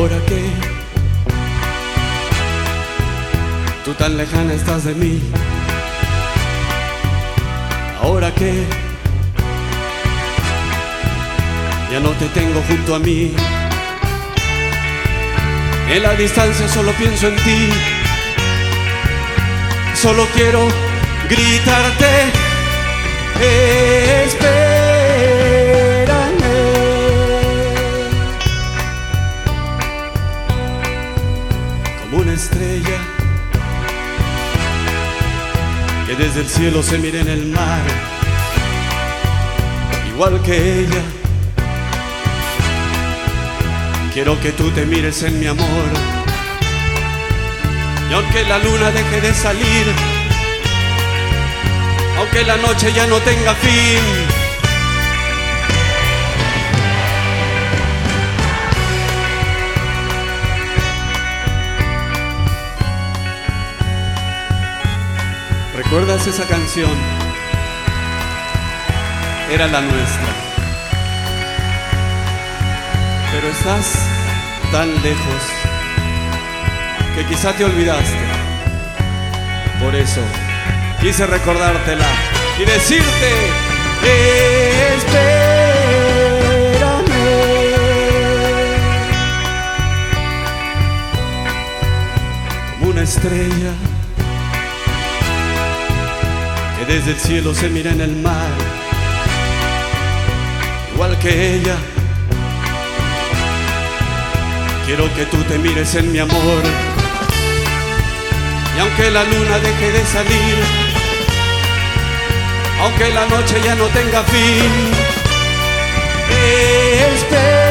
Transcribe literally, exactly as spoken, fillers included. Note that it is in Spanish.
Ahora que tú tan lejana estás de mí, ahora que ya no te tengo junto a mí, en la distancia solo pienso en ti, solo quiero gritarte, espérame. Como una estrella que desde el cielo se mira en el mar, igual que ella, quiero que tú te mires en mi amor. Y aunque la luna deje de salir, aunque la noche ya no tenga fin, ¿recuerdas esa canción? Era la nuestra. Pero estás tan lejos que quizá te olvidaste. Por eso quise recordártela y decirte, espérame. Como una estrella que desde el cielo se mira en el mar, igual que ella, quiero que tú te mires en mi amor. Y aunque la luna deje de salir, aunque la noche ya no tenga fin, espera.